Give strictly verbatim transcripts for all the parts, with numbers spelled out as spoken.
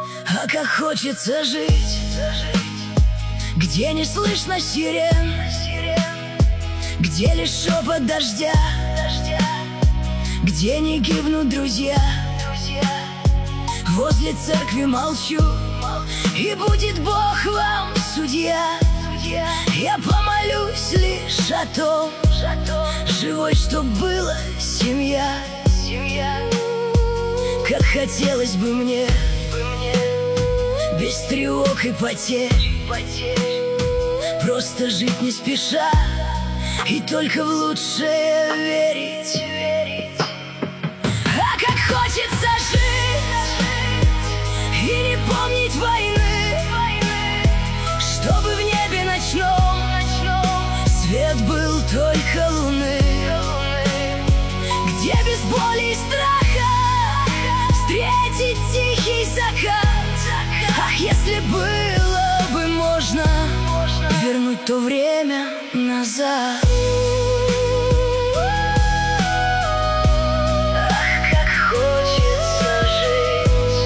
А как хочется жить, где не слышно сирен, где лишь шепот дождя, где не гибнут друзья. Возле церкви молчу, и будет Бог вам судья. Я помолюсь лишь о том, живой, чтоб была семья. Как хотелось бы мне без тревог и потерь просто жить не спеша и только в лучшее верить. А как хочется жить и не помнить войны, чтобы в небе ночном свет был только луны, где без боли и страха встретить тихий закат. Ах, если было бы можно вернуть то время назад. Ах, как хочется жить.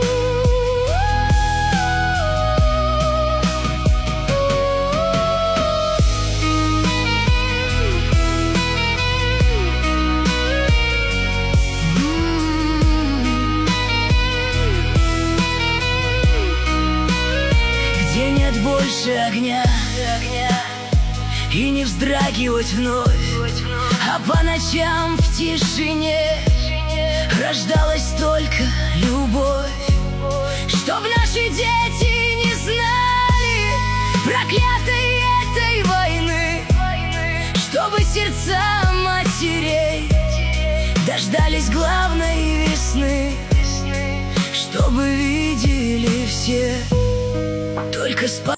Где нет больше огня и не вздрагивать вновь, а по ночам в тишине рождалась только любовь. Чтоб наши дети не знали проклятой этой войны, чтобы сердца матерей дождались главной весны, чтобы видели все только спокойно.